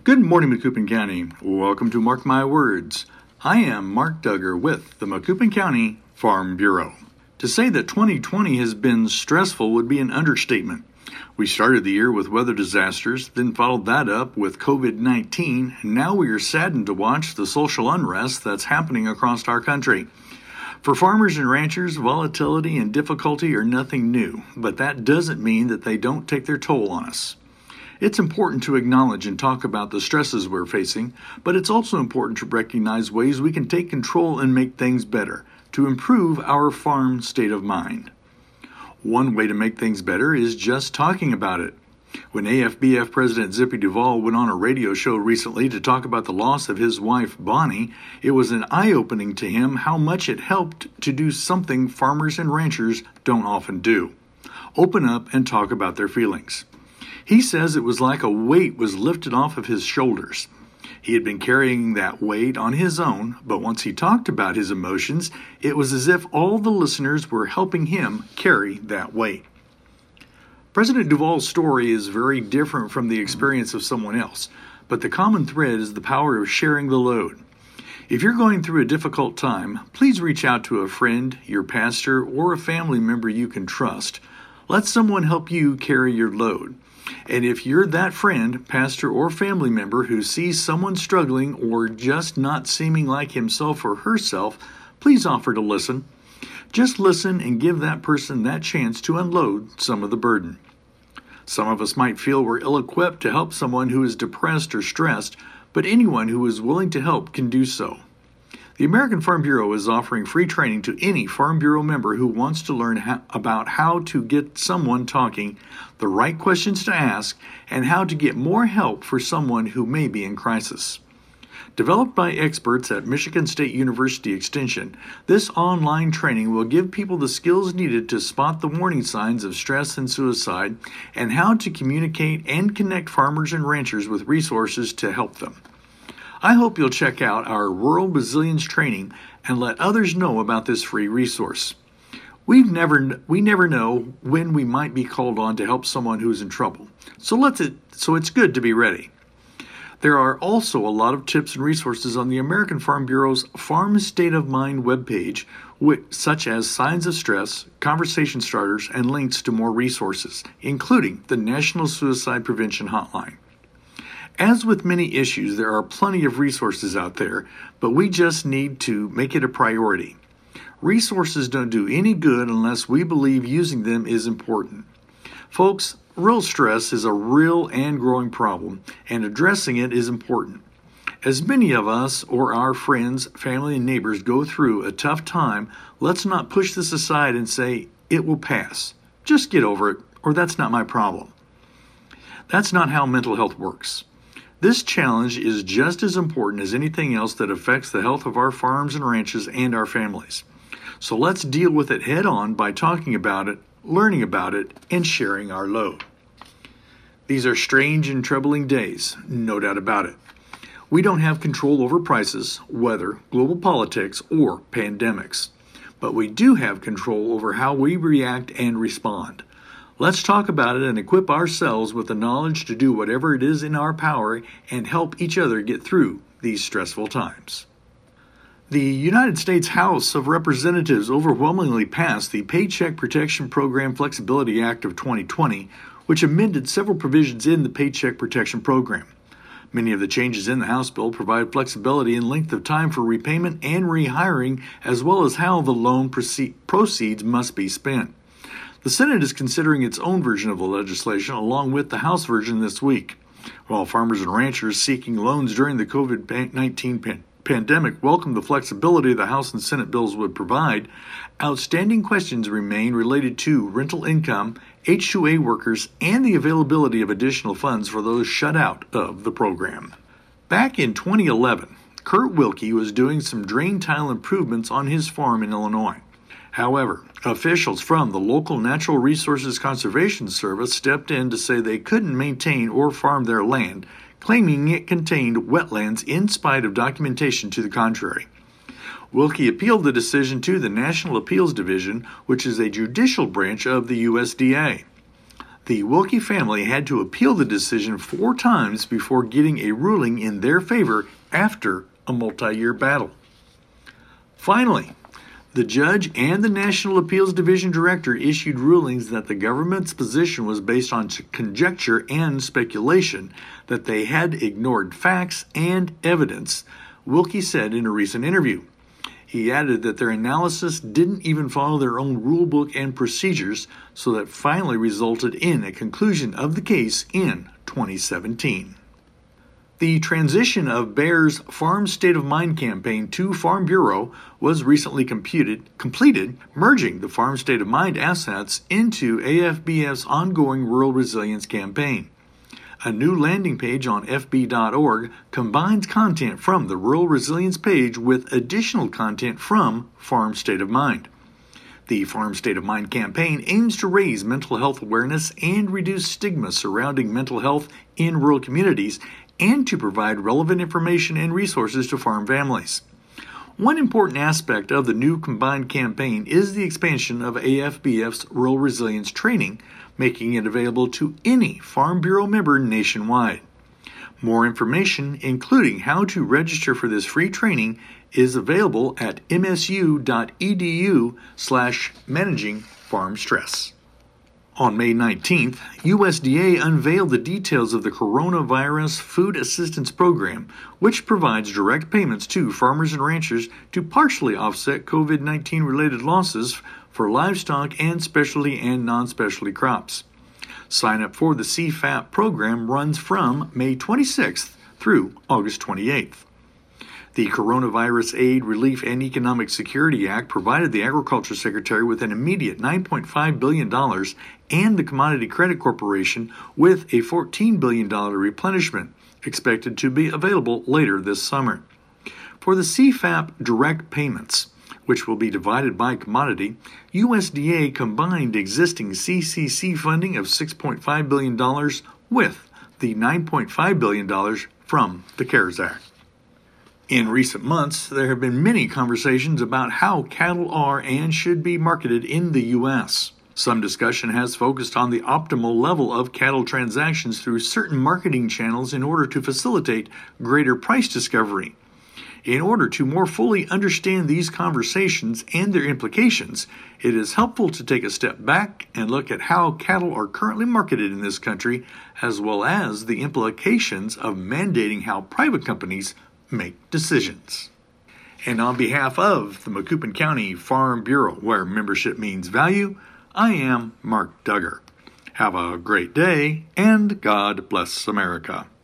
Good morning, Macoupin County. Welcome to Mark My Words. I am Mark Duggar with the Macoupin County Farm Bureau. To say that 2020 has been stressful would be an understatement. We started the year with weather disasters, then followed that up with COVID-19, and now we are saddened to watch the social unrest that's happening across our country. For farmers and ranchers, volatility and difficulty are nothing new, but that doesn't mean that they don't take their toll on us. It's important to acknowledge and talk about the stresses we're facing, but it's also important to recognize ways we can take control and make things better to improve our farm state of mind. One way to make things better is just talking about it. When AFBF President Zippy Duvall went on a radio show recently to talk about the loss of his wife, Bonnie, it was an eye-opening to him how much it helped to do something farmers and ranchers don't often do: open up and talk about their feelings. He says it was like a weight was lifted off of his shoulders. He had been carrying that weight on his own, but once he talked about his emotions, it was as if all the listeners were helping him carry that weight. President Duvall's story is very different from the experience of someone else, but the common thread is the power of sharing the load. If you're going through a difficult time, please reach out to a friend, your pastor, or a family member you can trust. Let someone help you carry your load. And if you're that friend, pastor, or family member who sees someone struggling or just not seeming like himself or herself, please offer to listen. Just listen and give that person that chance to unload some of the burden. Some of us might feel we're ill-equipped to help someone who is depressed or stressed, but anyone who is willing to help can do so. The American Farm Bureau is offering free training to any Farm Bureau member who wants to learn about how to get someone talking, the right questions to ask, and how to get more help for someone who may be in crisis. Developed by experts at Michigan State University Extension, this online training will give people the skills needed to spot the warning signs of stress and suicide, and how to communicate and connect farmers and ranchers with resources to help them. I hope you'll check out our Rural Resilience Training and let others know about this free resource. We never know when we might be called on to help someone who's in trouble, so it's good to be ready. There are also a lot of tips and resources on the American Farm Bureau's Farm State of Mind webpage, such as signs of stress, conversation starters, and links to more resources, including the National Suicide Prevention Hotline. As with many issues, there are plenty of resources out there, but we just need to make it a priority. Resources don't do any good unless we believe using them is important. Folks, real stress is a real and growing problem, and addressing it is important. As many of us or our friends, family, and neighbors go through a tough time, let's not push this aside and say, "It will pass. Just get over it," or "That's not my problem." That's not how mental health works. This challenge is just as important as anything else that affects the health of our farms and ranches and our families. So let's deal with it head on by talking about it, learning about it, and sharing our load. These are strange and troubling days, no doubt about it. We don't have control over prices, weather, global politics, or pandemics. But we do have control over how we react and respond. Let's talk about it and equip ourselves with the knowledge to do whatever it is in our power and help each other get through these stressful times. The United States House of Representatives overwhelmingly passed the Paycheck Protection Program Flexibility Act of 2020, which amended several provisions in the Paycheck Protection Program. Many of the changes in the House bill provide flexibility in length of time for repayment and rehiring, as well as how the loan proceeds must be spent. The Senate is considering its own version of the legislation along with the House version this week. While farmers and ranchers seeking loans during the COVID-19 pandemic welcome the flexibility the House and Senate bills would provide, outstanding questions remain related to rental income, H-2A workers, and the availability of additional funds for those shut out of the program. Back in 2011, Kurt Wilkie was doing some drain tile improvements on his farm in Illinois. However, officials from the local Natural Resources Conservation Service stepped in to say they couldn't maintain or farm their land, claiming it contained wetlands in spite of documentation to the contrary. Wilkie appealed the decision to the National Appeals Division, which is a judicial branch of the USDA. The Wilkie family had to appeal the decision 4 times before getting a ruling in their favor after a multi-year battle. Finally, the judge and the National Appeals Division director issued rulings that the government's position was based on conjecture and speculation, that they had ignored facts and evidence, Wilkie said in a recent interview. He added that their analysis didn't even follow their own rulebook and procedures, so that finally resulted in a conclusion of the case in 2017. The transition of Bayer's Farm State of Mind campaign to Farm Bureau was recently completed, merging the Farm State of Mind assets into AFBF's ongoing Rural Resilience campaign. A new landing page on FB.org combines content from the Rural Resilience page with additional content from Farm State of Mind. The Farm State of Mind campaign aims to raise mental health awareness and reduce stigma surrounding mental health in rural communities, and to provide relevant information and resources to farm families. One important aspect of the new combined campaign is the expansion of AFBF's Rural Resilience training, making it available to any Farm Bureau member nationwide. More information, including how to register for this free training, is available at msu.edu/managing farm stress. On May 19th, USDA unveiled the details of the Coronavirus Food Assistance Program, which provides direct payments to farmers and ranchers to partially offset COVID-19 related losses for livestock and specialty and non-specialty crops. Sign up for the CFAP program runs from May 26th through August 28th. The Coronavirus Aid, Relief, and Economic Security Act provided the Agriculture Secretary with an immediate $9.5 billion and the Commodity Credit Corporation with a $14 billion replenishment, expected to be available later this summer. For the CFAP direct payments, which will be divided by commodity, USDA combined existing CCC funding of $6.5 billion with the $9.5 billion from the CARES Act. In recent months, there have been many conversations about how cattle are and should be marketed in the U.S. Some discussion has focused on the optimal level of cattle transactions through certain marketing channels in order to facilitate greater price discovery. In order to more fully understand these conversations and their implications, it is helpful to take a step back and look at how cattle are currently marketed in this country, as well as the implications of mandating how private companies make decisions. And on behalf of the Macoupin County Farm Bureau, where membership means value, I am Mark Duggar. Have a great day, and God bless America.